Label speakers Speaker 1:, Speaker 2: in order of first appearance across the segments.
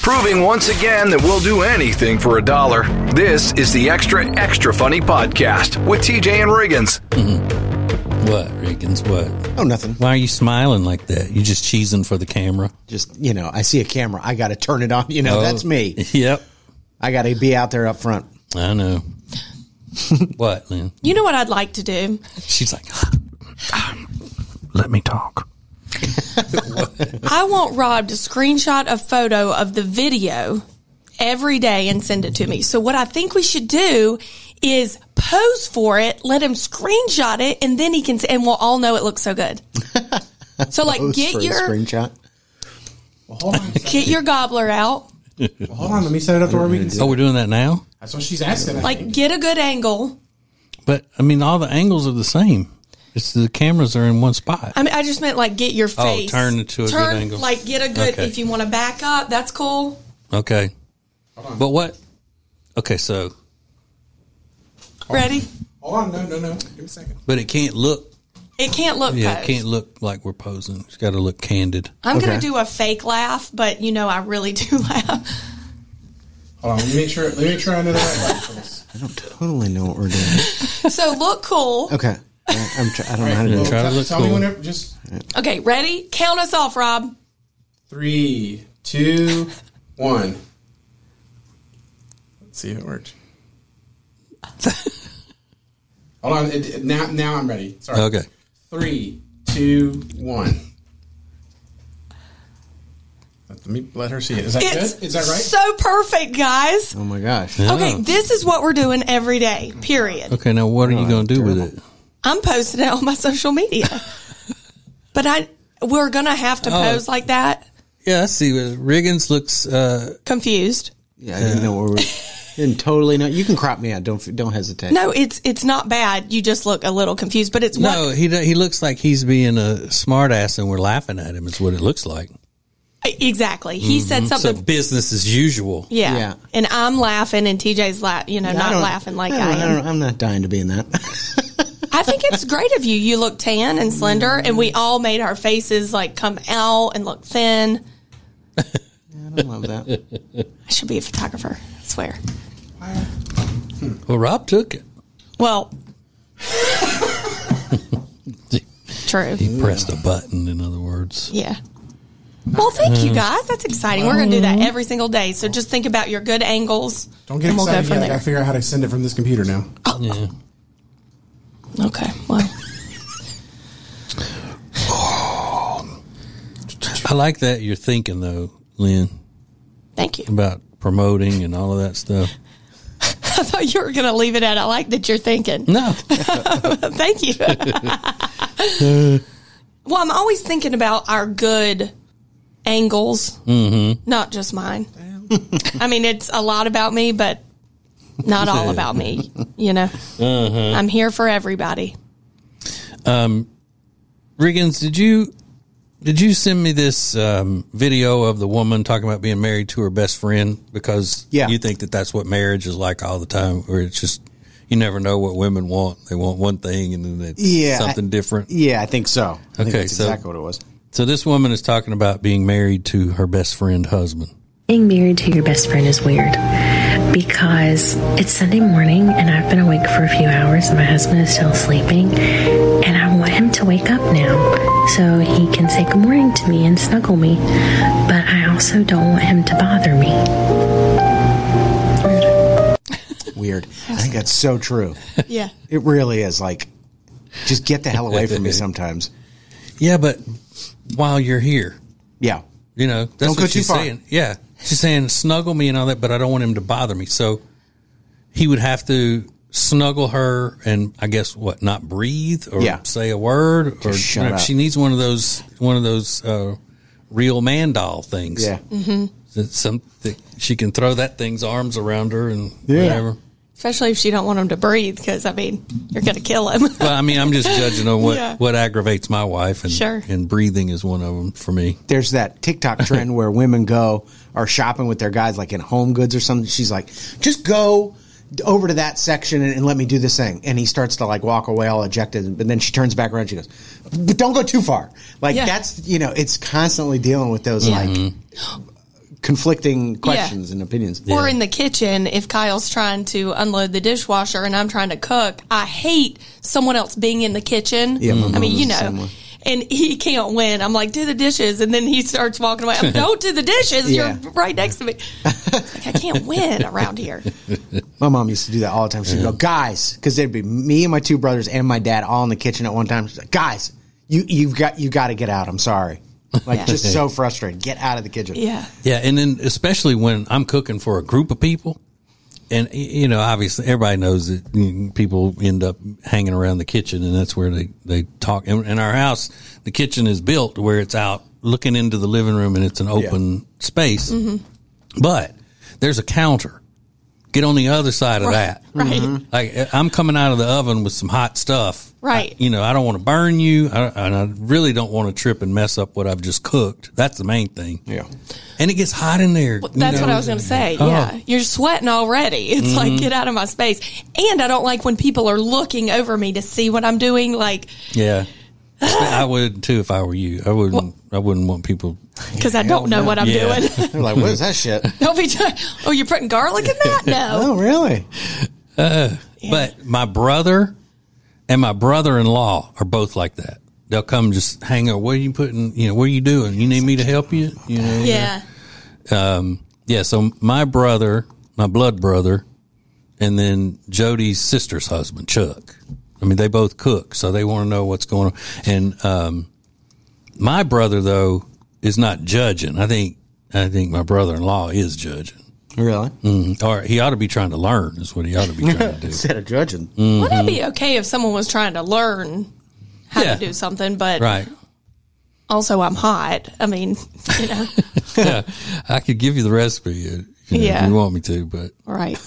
Speaker 1: proving once again that we'll do anything for $1. This is the Extra Funny Podcast with TJ and Riggins.
Speaker 2: What, Riggins? What?
Speaker 3: Oh, nothing.
Speaker 2: Why are you smiling like that? You just cheesing for the camera?
Speaker 3: Just, I see a camera. I got to turn it on. That's me.
Speaker 2: Yep.
Speaker 3: I got to be out there up front.
Speaker 2: I know. What, Lynn?
Speaker 4: You know what I'd like to do?
Speaker 2: She's like, let me talk.
Speaker 4: I want Rob to screenshot a photo of the video every day and send it to me. So what I think we should do is pose for it, let him screenshot it, and then he can, and we'll all know it looks so good. So get your
Speaker 3: screenshot.
Speaker 5: Well, hold on.
Speaker 4: Get your gobbler out.
Speaker 5: Well, hold on. Let me set it up to where we can see.
Speaker 2: Oh, we're doing that now?
Speaker 5: That's what she's asking.
Speaker 4: Get a good angle.
Speaker 2: But, all the angles are the same. It's the cameras are in one spot.
Speaker 4: I just meant get your face.
Speaker 2: Oh, turn it to a good angle.
Speaker 4: Get a good,
Speaker 2: Okay.
Speaker 4: if you want to back up, that's cool.
Speaker 2: Okay. But what? Okay, so.
Speaker 4: Ready?
Speaker 5: Hold on. No. Give me a second.
Speaker 2: But it can't look.
Speaker 4: It can't look
Speaker 2: Yeah,
Speaker 4: posed.
Speaker 2: it can't look like we're posing. It's got to look candid.
Speaker 4: I'm going to do a fake laugh, but I really do laugh.
Speaker 5: Hold on. Let me make sure I know the right button for this.
Speaker 3: I don't totally know what we're doing.
Speaker 4: So look cool.
Speaker 3: Okay. I don't know how to do it.
Speaker 2: Try to look
Speaker 5: Tell me
Speaker 2: cool.
Speaker 5: whenever. Just
Speaker 4: Okay, ready? Count us off, Rob.
Speaker 5: 3, 2, 1. Let's see if it worked. Hold on. Now I'm ready. Sorry.
Speaker 2: Okay.
Speaker 5: 3, 2, 1. Let me let her see it. Is that
Speaker 4: It's
Speaker 5: good? Is that right?
Speaker 4: so perfect, guys.
Speaker 3: Oh, my gosh.
Speaker 2: Yeah.
Speaker 4: Okay, this is what we're doing every day, period.
Speaker 2: Okay, now what are you going to do with it?
Speaker 4: I'm posting it on my social media. But we're going to have to pose like that.
Speaker 2: Yeah, I see. Riggins looks.
Speaker 4: Confused.
Speaker 3: Yeah, I didn't know where we didn't totally know. You can crop me out. Don't hesitate.
Speaker 4: No, it's not bad. You just look a little confused, but it's
Speaker 2: No, he looks like he's being a smart ass and we're laughing at him. Is what it looks like.
Speaker 4: Exactly. He said something.
Speaker 2: So business as usual.
Speaker 4: Yeah. And I'm laughing and TJ's not laughing like I am.
Speaker 3: I'm not dying to be in that.
Speaker 4: I think it's great of you. You look tan and slender, and we all made our faces come out and look thin.
Speaker 3: I don't love that.
Speaker 4: I should be a photographer, I swear.
Speaker 2: Well, Rob took it.
Speaker 4: Well, true.
Speaker 2: He pressed a button, in other words.
Speaker 4: Yeah. Well, thank you guys. That's exciting. We're going to do that every single day. So just think about your good angles.
Speaker 5: Don't get
Speaker 4: and we'll
Speaker 5: excited
Speaker 4: go from
Speaker 5: yet. I
Speaker 4: there.
Speaker 5: got to figure out how to send it from this computer now.
Speaker 2: Yeah.
Speaker 4: Okay. Well,
Speaker 2: I like that you're thinking, though, Lynn,
Speaker 4: thank you.
Speaker 2: about promoting and all of that stuff.
Speaker 4: I thought you were going to leave it at I like that you're thinking.
Speaker 2: No.
Speaker 4: Thank you. Well, I'm always thinking about our good angles, not just mine. It's a lot about me, but not all about me, I'm here for everybody.
Speaker 2: Riggins, did you send me this video of the woman talking about being married to her best friend because you think that that's what marriage is like all the time, where it's just you never know what women want. They want one thing and then it's something different.
Speaker 3: Yeah, I think so. I think that's
Speaker 2: so
Speaker 3: exactly what it was.
Speaker 2: So this woman is talking about being married to her best friend husband.
Speaker 6: Being married to your best friend is weird because it's Sunday morning and I've been awake for a few hours and my husband is still sleeping and I want him to wake up now so he can say good morning to me and snuggle me, but I also don't want him to bother me.
Speaker 3: Weird. I think that's so true.
Speaker 4: Yeah.
Speaker 3: It really is. Just get the hell away from me sometimes.
Speaker 2: Yeah, but while you're here,
Speaker 3: Yeah.
Speaker 2: that's
Speaker 3: Don't
Speaker 2: what
Speaker 3: go
Speaker 2: she's
Speaker 3: too far.
Speaker 2: saying. Yeah. She's saying snuggle me and all that, but I don't want him to bother me. So he would have to snuggle her and I guess not breathe or say a word or
Speaker 3: shut up.
Speaker 2: she needs one of those real man doll things.
Speaker 3: Yeah.
Speaker 2: That she can throw that thing's arms around her and whatever.
Speaker 4: Especially if she don't want him to breathe, because you're going to kill him.
Speaker 2: Well, I'm just judging on what aggravates my wife, and
Speaker 4: Sure.
Speaker 2: and breathing is one of them for me.
Speaker 3: There's that TikTok trend where women are shopping with their guys in Home Goods or something. She's like, just go over to that section and let me do this thing. And he starts to walk away all ejected. But then she turns back around and she goes, but don't go too far. That's, it's constantly dealing with those conflicting questions and opinions.
Speaker 4: Or in the kitchen, if Kyle's trying to unload the dishwasher and I'm trying to cook, I hate someone else being in the kitchen.
Speaker 3: Yeah,
Speaker 4: I mean, you know, and he can't win. I'm like, do the dishes. And then he starts walking away. Don't do the dishes. You're right next to me. It's like, I can't win around here.
Speaker 3: My mom used to do that all the time. She'd go, guys, because there'd be me and my two brothers and my dad all in the kitchen at one time. She's like, guys, you got to get out. I'm sorry. Like, just so frustrated. Get out of the kitchen.
Speaker 4: Yeah.
Speaker 2: Yeah, and then especially when I'm cooking for a group of people, and, you know, obviously everybody knows that people end up hanging around the kitchen, and that's where they talk. In our house, the kitchen is built where it's out looking into the living room, and it's an open space. Mm-hmm. But there's a counter. Get on the other side of that.
Speaker 4: Right.
Speaker 2: Mm-hmm. Like, I'm coming out of the oven with some hot stuff.
Speaker 4: Right.
Speaker 2: I don't want to burn you. And I really don't want to trip and mess up what I've just cooked. That's the main thing.
Speaker 3: Yeah.
Speaker 2: And it gets hot in there.
Speaker 4: Well, that's what I was going to say. Yeah. You're sweating already. It's like, get out of my space. And I don't like when people are looking over me to see what I'm doing. Like,
Speaker 2: yeah. I would too if I were you. I wouldn't want people,
Speaker 4: because I don't know what I'm doing.
Speaker 3: They're like, what is that shit?
Speaker 4: Don't be you're putting garlic in that? No.
Speaker 3: Oh, really?
Speaker 2: But my brother and my brother-in-law are both like that. They'll come just hang out. What are you putting? What are you doing? You need me to help you?
Speaker 4: Yeah.
Speaker 2: So my brother, my blood brother, and Jody's sister's husband, Chuck. I mean, they both cook, so they want to know what's going on. And my brother, though, is not judging. I think my brother-in-law is judging.
Speaker 3: Really?
Speaker 2: Mm-hmm. Or he ought to be trying to learn is what he ought to be trying to do.
Speaker 3: Instead of judging.
Speaker 2: Mm-hmm.
Speaker 4: Would it be okay if someone was trying to learn how to do something, but
Speaker 2: right.
Speaker 4: Also I'm hot. I mean,
Speaker 2: Yeah, I could give you the recipe if you want me to, but.
Speaker 4: Right.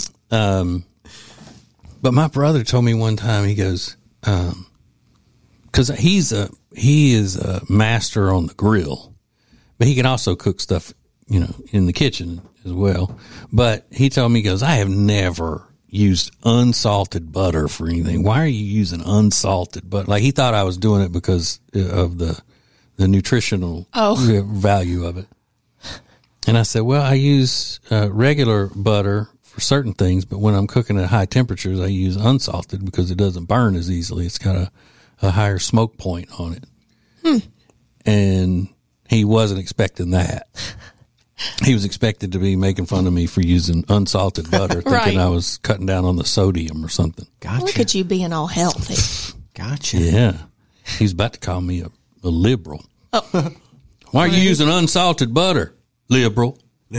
Speaker 2: But my brother told me one time, he goes, because he is a master on the grill, but he can also cook stuff, in the kitchen as well. But he told me, he goes, I have never used unsalted butter for anything. Why are you using unsalted butter? Like, he thought I was doing it because of the nutritional value of it. And I said, well, I use regular butter for certain things, but when I'm cooking at high temperatures, I use unsalted because it doesn't burn as easily. It's got a higher smoke point on it. And he wasn't expecting that. He was expected to be making fun of me for using unsalted butter, thinking I was cutting down on the sodium or something.
Speaker 3: Gotcha.
Speaker 4: Look at you being all healthy.
Speaker 3: Gotcha.
Speaker 2: Yeah. He's about to call me a liberal. Oh. Why are you using unsalted butter? Liberal.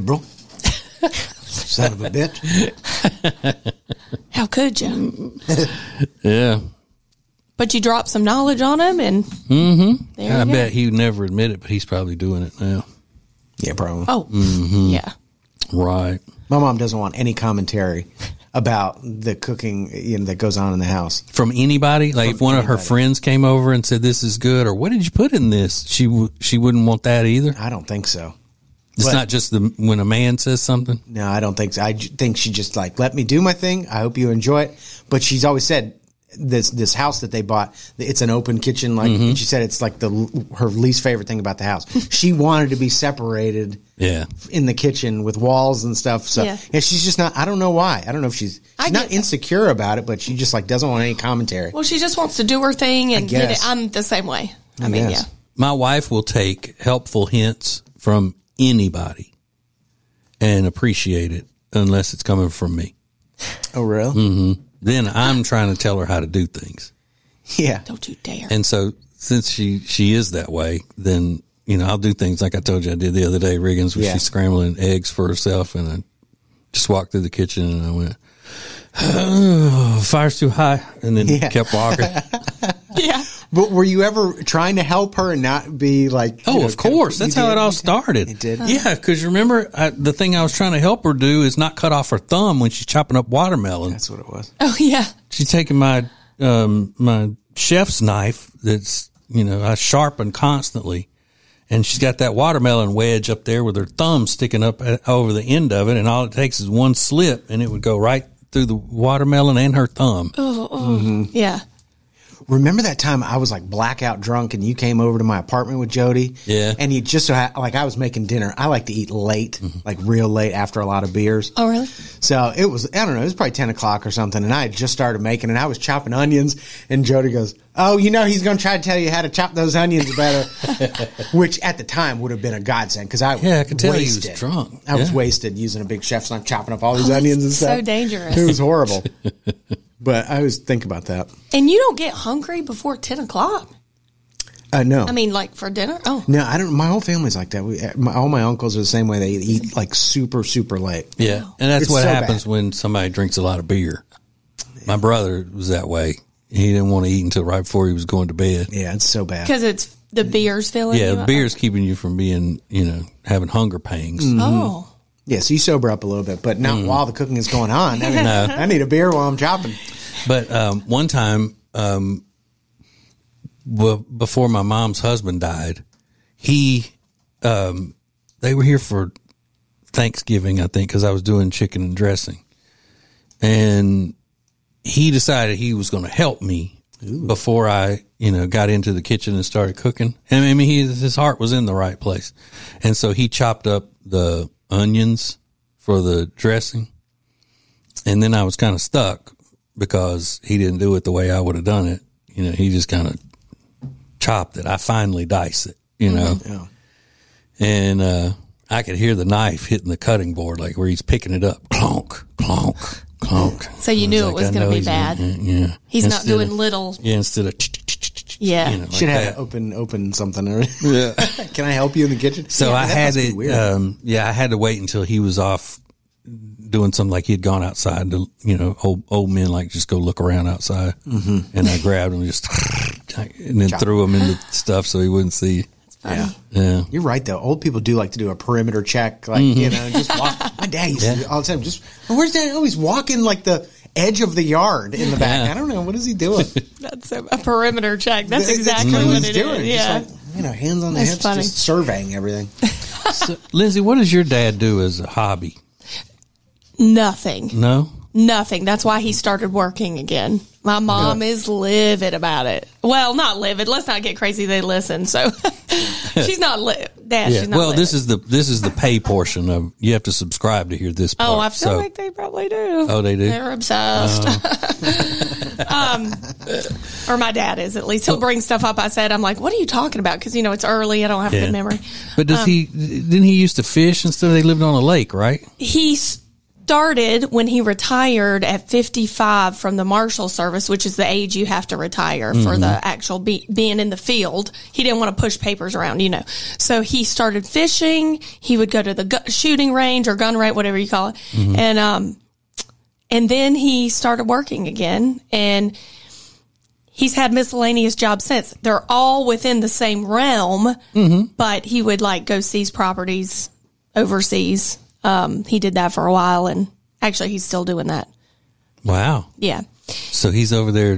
Speaker 3: Son of a bitch.
Speaker 4: How could you?
Speaker 2: Yeah.
Speaker 4: But you dropped some knowledge on him, and
Speaker 2: I bet he would never admit it, but he's probably doing it now.
Speaker 3: Yeah, probably.
Speaker 4: Oh, yeah.
Speaker 2: Right.
Speaker 3: My mom doesn't want any commentary about the cooking that goes on in the house.
Speaker 2: From anybody? Like, if one of her friends came over and said, this is good, or what did you put in this? She wouldn't want that either?
Speaker 3: I don't think so.
Speaker 2: It's not just when a man says something?
Speaker 3: No, I don't think so. I think she just let me do my thing. I hope you enjoy it. But she's always said this house that they bought, it's an open kitchen. And she said it's like her least favorite thing about the house. She wanted to be separated in the kitchen with walls and stuff. So she's just not, I don't know why. I don't know if she's not insecure about it, but she just doesn't want any commentary.
Speaker 4: Well, she just wants to do her thing and get it. I'm the same way. I mean, yeah.
Speaker 2: My wife will take helpful hints from anybody and appreciate it unless it's coming from me.
Speaker 3: Oh, really?
Speaker 2: Mm-hmm. Then I'm trying to tell her how to do things.
Speaker 3: Yeah.
Speaker 4: Don't you dare.
Speaker 2: And so since she is that way, then, I'll do things like I told you I did the other day, Riggins, where she's scrambling eggs for herself, and I just walked through the kitchen and I went, oh, fire's too high, and then kept walking.
Speaker 4: Yeah.
Speaker 3: But were you ever trying to help her and not be like...
Speaker 2: Oh, of course. That's how it all started.
Speaker 3: It did?
Speaker 2: Yeah, because remember, the thing I was trying to help her do is not cut off her thumb when she's chopping up watermelon.
Speaker 3: That's what it was.
Speaker 4: Oh, yeah.
Speaker 2: She's taking my chef's knife that's, I sharpen constantly, and she's got that watermelon wedge up there with her thumb sticking up over the end of it, and all it takes is one slip, and it would go right through the watermelon and her thumb.
Speaker 4: Oh, yeah.
Speaker 3: remember that time I was like blackout drunk and you came over to my apartment with Jody?
Speaker 2: Yeah.
Speaker 3: And you just like I was making dinner. I like to eat late, like real late after a lot of beers.
Speaker 4: Oh, really?
Speaker 3: So it was, I don't know, it was probably 10 o'clock or something. And I had just started making, and I was chopping onions. And Jody goes, oh, he's going to try to tell you how to chop those onions better, which at the time would have been a godsend because I
Speaker 2: could tell he was drunk.
Speaker 3: I was wasted using a big chef's knife, chopping up all these onions and stuff.
Speaker 4: So dangerous.
Speaker 3: It was horrible. But I always think about that.
Speaker 4: And you don't get hungry before 10 o'clock?
Speaker 3: No.
Speaker 4: I mean, like for dinner? Oh.
Speaker 3: No, I don't. My whole family's like that. All my uncles are the same way. They eat like super, super late.
Speaker 2: Yeah. And that's what happens
Speaker 3: bad
Speaker 2: when somebody drinks a lot of beer. My brother was that way. He didn't want to eat until right before he was going to bed.
Speaker 3: Yeah, it's so bad.
Speaker 4: Because it's the beer's filling you up?
Speaker 2: The beer's keeping you from being, having hunger pangs.
Speaker 4: Mm-hmm. Oh.
Speaker 3: Yeah, so you sober up a little bit, but not while the cooking is going on. I mean, I need a beer while I'm chopping.
Speaker 2: But one time, before my mom's husband died, they were here for Thanksgiving, I think, because I was doing chicken and dressing. And he decided he was going to help me before I, got into the kitchen and started cooking. And I mean, his heart was in the right place. And so he chopped up the onions for the dressing. And then I was kind of stuck because he didn't do it the way I would have done it. He just kind of chopped it. I finally diced it,
Speaker 3: Yeah.
Speaker 2: And I could hear the knife hitting the cutting board, like where he's picking it up. Clonk, clonk, clonk.
Speaker 4: So you knew it was going to be bad.
Speaker 2: Yeah.
Speaker 4: He's not doing little.
Speaker 2: Yeah, instead of.
Speaker 4: Yeah.
Speaker 2: Like
Speaker 3: should have open something.
Speaker 2: Yeah.
Speaker 3: Can I help you in the kitchen?
Speaker 2: So I had it. I had to wait until he was off doing something, like he had gone outside to, old men like just go look around outside. Mm-hmm. And I grabbed him and then threw him in the stuff so he wouldn't see. Yeah.
Speaker 3: You're right though. Old people do like to do a perimeter check, like just walk. My dad used to do all the time. Where's Dad? Oh, he's walking like the edge of the yard in the back. I don't know, what is he doing?
Speaker 4: That's a perimeter check. That's exactly what he's
Speaker 3: doing.
Speaker 4: Yeah,
Speaker 3: just like, hands on the hips, just surveying everything.
Speaker 2: So, Lindsay, what does your dad do as a hobby?
Speaker 4: Nothing.
Speaker 2: No.
Speaker 4: Nothing. That's why he started working again. My mom is livid about it. Well, not livid. Let's not get crazy. They listen. So she's not Dad. She's not
Speaker 2: well,
Speaker 4: livid.
Speaker 2: this is the pay portion of, you have to subscribe to hear this part.
Speaker 4: Oh, I feel like they probably do.
Speaker 2: Oh, they do?
Speaker 4: They're obsessed. Or my dad is, at least. He'll bring stuff up. I'm like, what are you talking about? Because, it's early. I don't have a good memory.
Speaker 2: But didn't he used to fish and stuff? They lived on a lake, right?
Speaker 4: He started when he retired at 55 from the Marshal Service, which is the age you have to retire for the actual being in the field. He didn't want to push papers around, So he started fishing. He would go to the shooting range or gun range, whatever you call it. Mm-hmm. And then he started working again, and he's had miscellaneous jobs since. They're all within the same realm, but he would go seize properties overseas. He did that for a while, and actually he's still doing that.
Speaker 2: Wow.
Speaker 4: Yeah.
Speaker 2: So he's over there,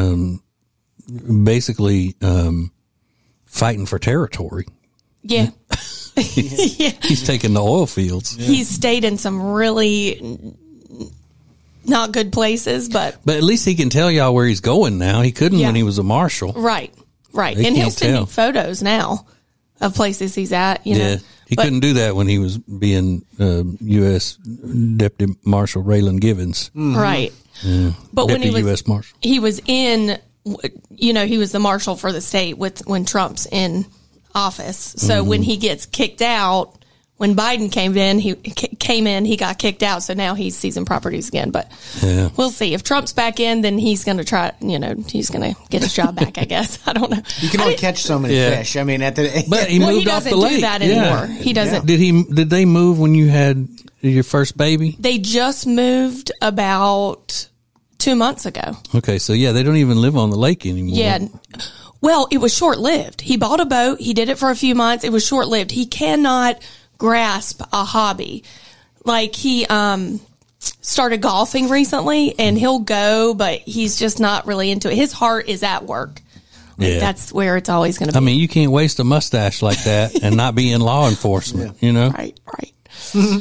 Speaker 2: basically, fighting for territory.
Speaker 4: Yeah.
Speaker 2: He's taking the oil fields.
Speaker 4: Yeah. He's stayed in some really not good places, but
Speaker 2: at least he can tell y'all where he's going now. He couldn't when he was a marshal.
Speaker 4: Right. And he'll send me photos now of places he's at,
Speaker 2: Yeah. He couldn't do that when he was being U.S. Deputy Marshal Raylan Givens.
Speaker 4: Right.
Speaker 2: Yeah.
Speaker 4: But
Speaker 2: Deputy
Speaker 4: when he was
Speaker 2: U.S. Marshal.
Speaker 4: He was in, he was the marshal for the state when Trump's in office. So when he gets kicked out, when Biden came in, he got kicked out. So now he's seizing properties again. But we'll see. If Trump's back in, then he's going to try, he's going to get his job back, I guess. I don't know.
Speaker 3: You can only catch so many fish. I mean,
Speaker 2: but he moved off the lake.
Speaker 4: He doesn't do that anymore. He doesn't.
Speaker 2: Did they move when you had your first baby?
Speaker 4: They just moved about 2 months ago.
Speaker 2: Okay. So they don't even live on the lake anymore.
Speaker 4: Yeah. Well, it was short-lived. He bought a boat. He did it for a few months. It was short-lived. He cannot grasp a hobby. Like he started golfing recently, and he'll go, but he's just not really into it. His heart is at work. That's where it's always going to be.
Speaker 2: I mean, you can't waste a mustache like that and not be in law enforcement,
Speaker 4: Right.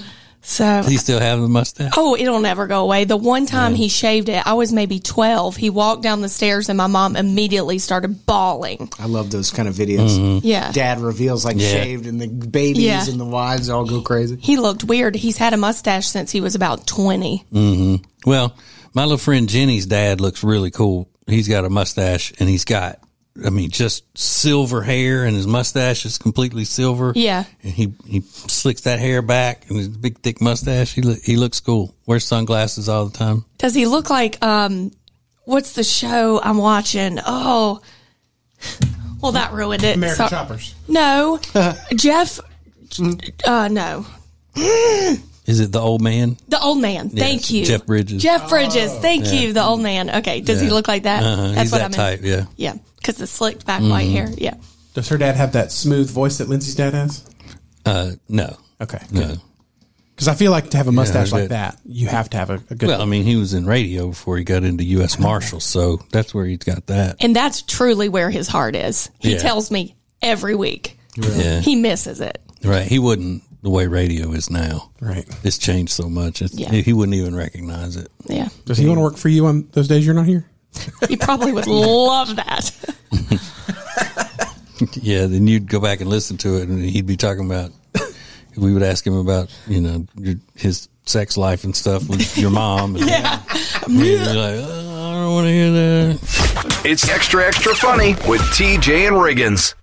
Speaker 4: So
Speaker 2: Does he still have the mustache?
Speaker 4: Oh, it'll never go away. The one time he shaved it, I was maybe 12. He walked down the stairs and my mom immediately started bawling.
Speaker 3: I love those kind of videos.
Speaker 4: Yeah.
Speaker 3: Dad reveals shaved and the babies and the wives all go crazy.
Speaker 4: He looked weird. He's had a mustache since he was about 20.
Speaker 2: Mm-hmm. Well, my little friend Jenny's dad looks really cool. He's got a mustache and he's got, just silver hair, and his mustache is completely silver.
Speaker 4: Yeah.
Speaker 2: And he slicks that hair back, and his big, thick mustache. He looks cool. Wears sunglasses all the time.
Speaker 4: Does he look like, what's the show I'm watching? Oh, well, that ruined it.
Speaker 5: American Choppers.
Speaker 4: No. Jeff, no.
Speaker 2: Is it The Old Man?
Speaker 4: The Old Man. Thank you.
Speaker 2: Jeff Bridges.
Speaker 4: Jeff Bridges. Thank you. The Old Man. Okay. Does he look like that?
Speaker 2: That's he's what that type, yeah.
Speaker 4: Yeah. Because the slicked back white hair. Yeah.
Speaker 5: Does her dad have that smooth voice that Lindsay's dad has?
Speaker 2: No.
Speaker 5: Okay.
Speaker 2: No.
Speaker 5: Because I feel like to have a mustache like that, you have to have a good...
Speaker 2: Well, he was in radio before he got into U.S. Marshals, so that's where he's got that.
Speaker 4: And that's truly where his heart is. He tells me every week.
Speaker 2: Really? Yeah.
Speaker 4: He misses it.
Speaker 2: Right. He wouldn't, the way radio is now.
Speaker 5: Right.
Speaker 2: It's changed so much. He wouldn't even recognize it.
Speaker 4: Yeah.
Speaker 5: Does he want to work for you on those days you're not here?
Speaker 4: He probably would love that.
Speaker 2: Yeah, then you'd go back and listen to it, and he'd be talking about, we would ask him about, his sex life and stuff with your mom. And he'd be like, I don't want to hear that.
Speaker 1: It's Extra Extra Funny with TJ and Riggins.